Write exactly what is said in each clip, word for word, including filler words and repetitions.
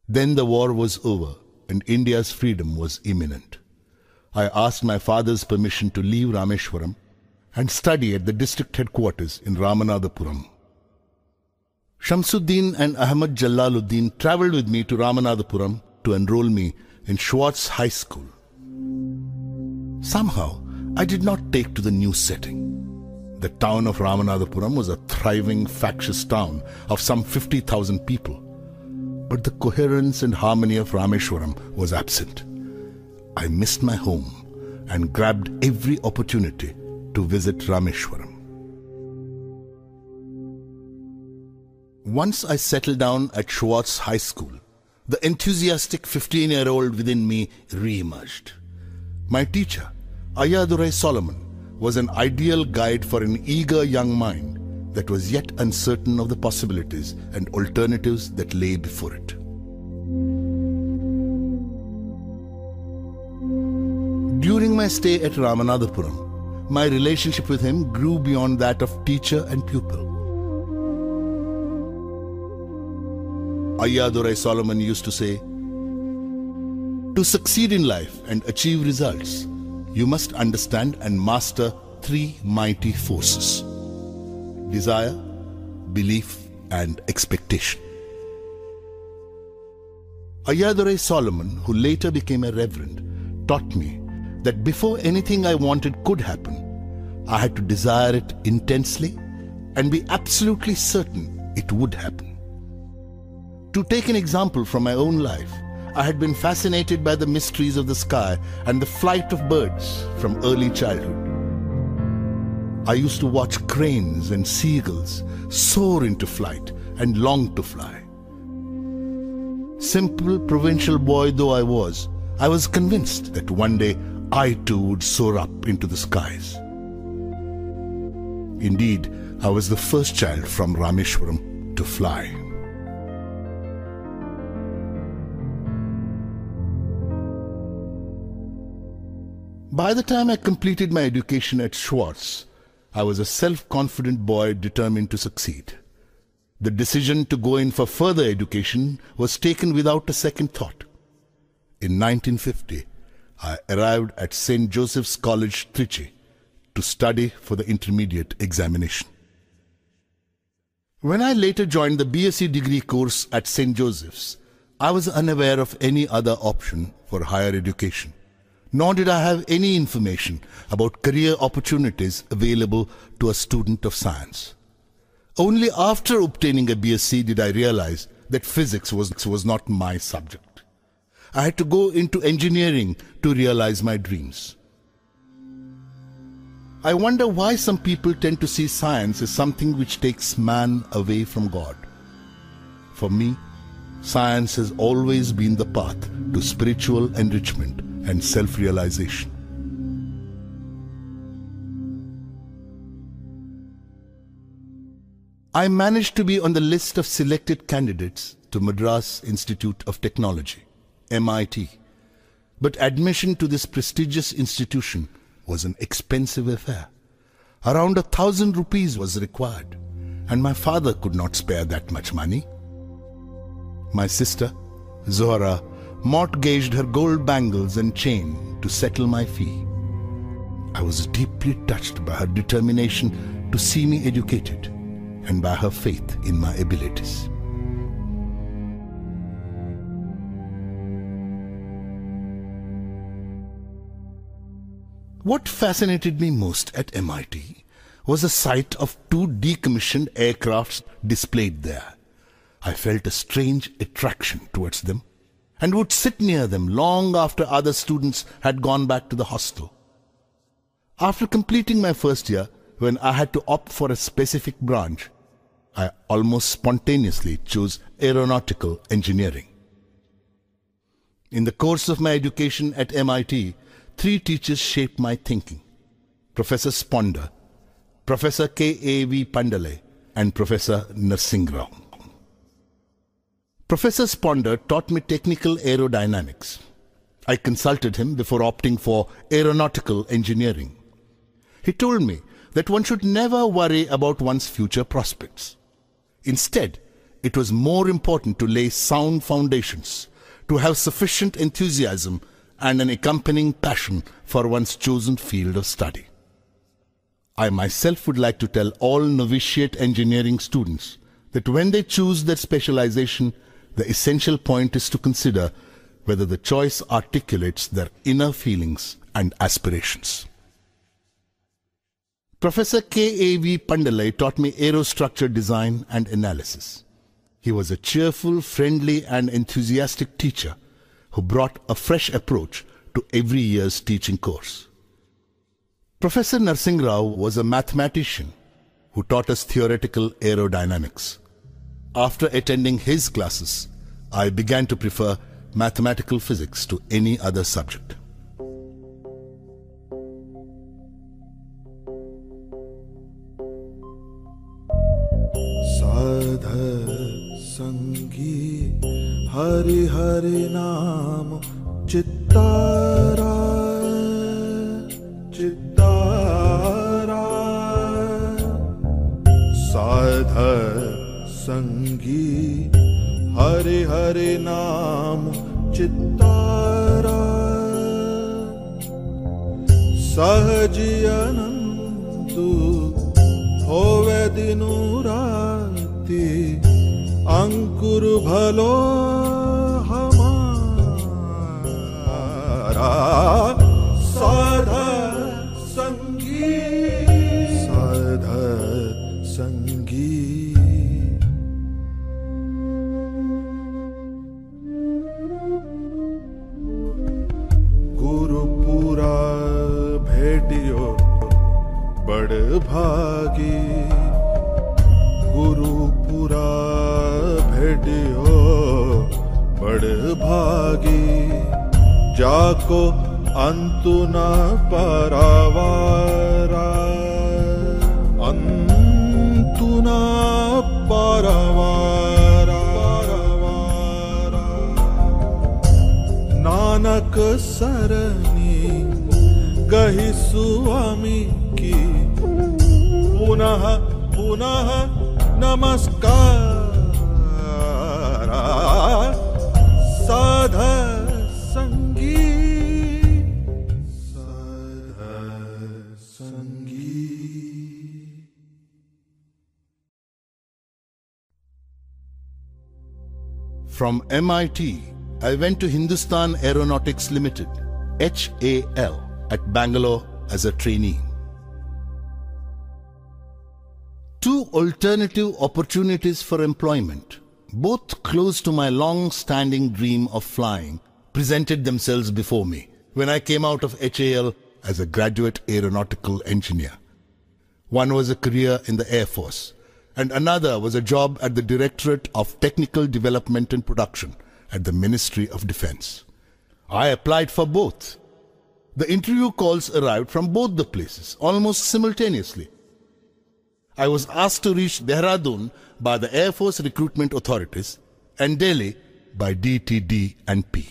Then the war was over and India's freedom was imminent. I asked my father's permission to leave Rameshwaram and study at the district headquarters in Ramanathapuram. Shamsuddin and Ahmad Jalaluddin travelled with me to Ramanathapuram to enroll me in Schwartz High School. Somehow, I did not take to the new setting. The town of Ramanathapuram was a thriving, factious town of some fifty thousand people. But the coherence and harmony of Rameshwaram was absent. I missed my home and grabbed every opportunity to visit Rameshwaram. Once I settled down at Schwartz High School, the enthusiastic fifteen-year-old within me re-emerged. My teacher, Ayadurai Solomon, was an ideal guide for an eager young mind that was yet uncertain of the possibilities and alternatives that lay before it. During my stay at Ramanathapuram, my relationship with him grew beyond that of teacher and pupil. Ayadurai Solomon used to say, "To succeed in life and achieve results, you must understand and master three mighty forces: desire, belief, and expectation." Ayadurai Solomon, who later became a reverend, taught me that before anything I wanted could happen, I had to desire it intensely and be absolutely certain it would happen. To take an example from my own life, I had been fascinated by the mysteries of the sky and the flight of birds from early childhood. I used to watch cranes and seagulls soar into flight and long to fly. Simple provincial boy though I was, I was convinced that one day I too would soar up into the skies. Indeed, I was the first child from Rameshwaram to fly. By the time I completed my education at Schwartz, I was a self-confident boy determined to succeed. The decision to go in for further education was taken without a second thought. In nineteen fifty, I arrived at Saint Joseph's College, Trichy, to study for the intermediate examination. When I later joined the B S c degree course at Saint Joseph's, I was unaware of any other option for higher education, nor did I have any information about career opportunities available to a student of science. Only after obtaining a B S c did I realize that physics was, was not my subject. I had to go into engineering to realize my dreams. I wonder why some people tend to see science as something which takes man away from God. For me, science has always been the path to spiritual enrichment and self-realization. I managed to be on the list of selected candidates to Madras Institute of Technology, M I T, but admission to this prestigious institution was an expensive affair. Around a thousand rupees was required, and my father could not spare that much money. My sister, Zohra, mortgaged her gold bangles and chain to settle my fee. I was deeply touched by her determination to see me educated and by her faith in my abilities. What fascinated me most at M I T was the sight of two decommissioned aircrafts displayed there. I felt a strange attraction towards them and would sit near them long after other students had gone back to the hostel. After completing my first year, when I had to opt for a specific branch, I almost spontaneously chose aeronautical engineering. In the course of my education at M I T, three teachers shaped my thinking: Professor Sponder, Professor K A V Pandale, and Professor Narsingrao. Professor Sponder taught me technical aerodynamics. I consulted him before opting for aeronautical engineering. He told me that one should never worry about one's future prospects. Instead, it was more important to lay sound foundations, to have sufficient enthusiasm and an accompanying passion for one's chosen field of study. I myself would like to tell all novitiate engineering students that when they choose their specialization, the essential point is to consider whether the choice articulates their inner feelings and aspirations. Professor K A V Pandalai taught me aerostructure design and analysis. He was a cheerful, friendly and enthusiastic teacher who brought a fresh approach to every year's teaching course. Professor Narsingh Rao was a mathematician who taught us theoretical aerodynamics. After attending his classes, I began to prefer mathematical physics to any other subject. Sadha Sangi Hari Hari Naam Chittara Chittara Sadha Sangi Hari Hari Naam Chittara Sahaji Anandu Hove Dinu Rati Ankur Bhalo Hamara Sadha Sangi Sadha Sangi Guru Pura Bhetiyo Bad Bhagi Guru Pura Bhetiyo Bad Bhagi Jako Antuna Paravara Antuna Paravara Nanak Sarani Gahi Swami Ki Punaha Punaha Namaskara Sadha Sangi Sadha Sangi. From M I T, I went to Hindustan Aeronautics Limited, H A L, at Bangalore as a trainee. Two alternative opportunities for employment, both close to my long-standing dream of flying, presented themselves before me when I came out of H A L as a graduate aeronautical engineer. One was a career in the Air Force, and another was a job at the Directorate of Technical Development and Production at the Ministry of Defense. I applied for both. The interview calls arrived from both the places almost simultaneously. I was asked to reach Dehradun by the Air Force recruitment authorities and Delhi by D T D and P.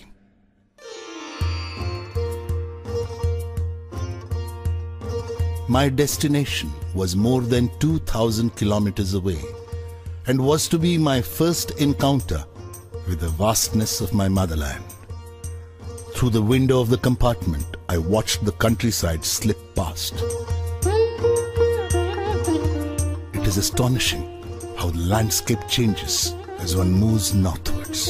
My destination was more than two thousand kilometers away and was to be my first encounter with the vastness of my motherland. Through the window of the compartment, I watched the countryside slip past. It is astonishing how the landscape changes as one moves northwards.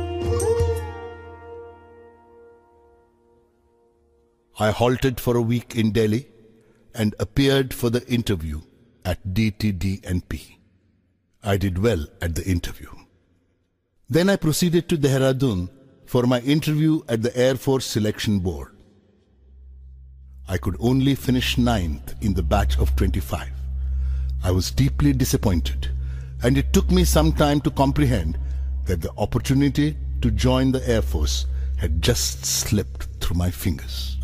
I halted for a week in Delhi and appeared for the interview at D T D and P. I did well at the interview. Then I proceeded to Dehradun for my interview at the Air Force Selection Board. I could only finish ninth in the batch of twenty-five. I was deeply disappointed, and it took me some time to comprehend that the opportunity to join the Air Force had just slipped through my fingers.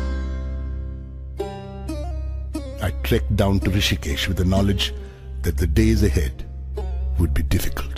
I trekked down to Rishikesh with the knowledge that the days ahead would be difficult.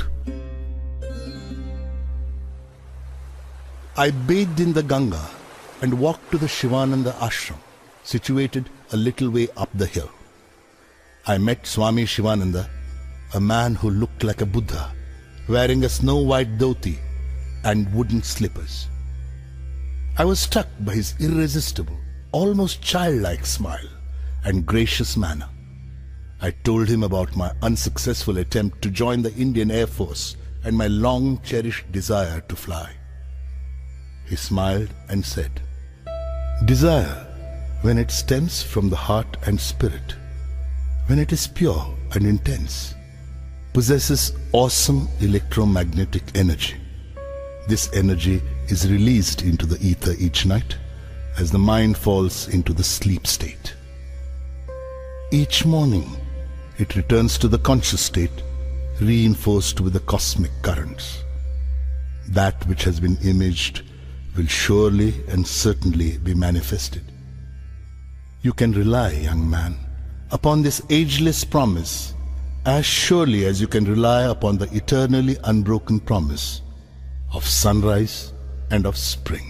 I bathed in the Ganga and walked to the Shivananda ashram, situated a little way up the hill. I met Swami Shivananda, a man who looked like a Buddha, wearing a snow-white dhoti and wooden slippers. I was struck by his irresistible, almost childlike smile and gracious manner. I told him about my unsuccessful attempt to join the Indian Air Force and my long-cherished desire to fly. He smiled and said, "Desire, when it stems from the heart and spirit, when it is pure and intense, possesses awesome electromagnetic energy. This energy is released into the ether each night as the mind falls into the sleep state. Each morning, it returns to the conscious state, reinforced with the cosmic currents. That which has been imaged will surely and certainly be manifested. You can rely, young man, upon this ageless promise as surely as you can rely upon the eternally unbroken promise of sunrise and of spring."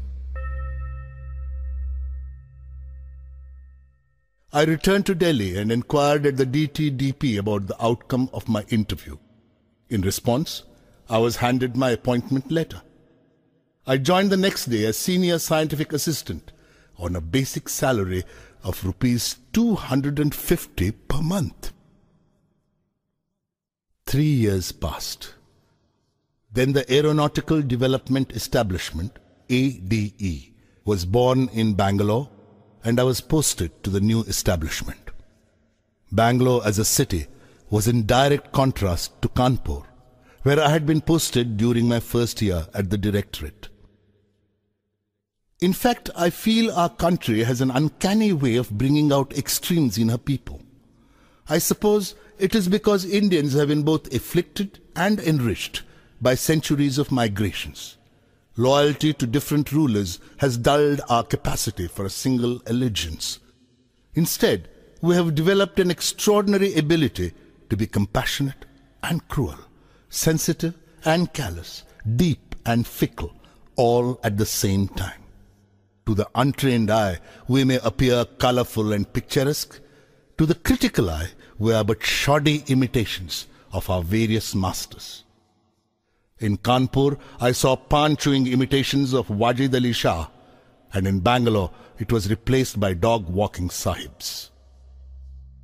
I returned to Delhi and inquired at the D T D P about the outcome of my interview. In response, I was handed my appointment letter. I joined the next day as senior scientific assistant on a basic salary of rupees two hundred fifty per month. Three years passed. Then the Aeronautical Development Establishment, A D E, was born in Bangalore, and I was posted to the new establishment. Bangalore as a city was in direct contrast to Kanpur, where I had been posted during my first year at the directorate. In fact, I feel our country has an uncanny way of bringing out extremes in her people. I suppose it is because Indians have been both afflicted and enriched by centuries of migrations. Loyalty to different rulers has dulled our capacity for a single allegiance. Instead, we have developed an extraordinary ability to be compassionate and cruel, sensitive and callous, deep and fickle, all at the same time. To the untrained eye, we may appear colorful and picturesque. To the critical eye, we are but shoddy imitations of our various masters. In Kanpur, I saw pan-chewing imitations of Wajid Ali Shah, and in Bangalore, it was replaced by dog-walking sahibs.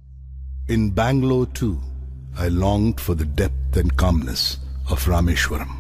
In Bangalore, too, I longed for the depth and calmness of Rameshwaram.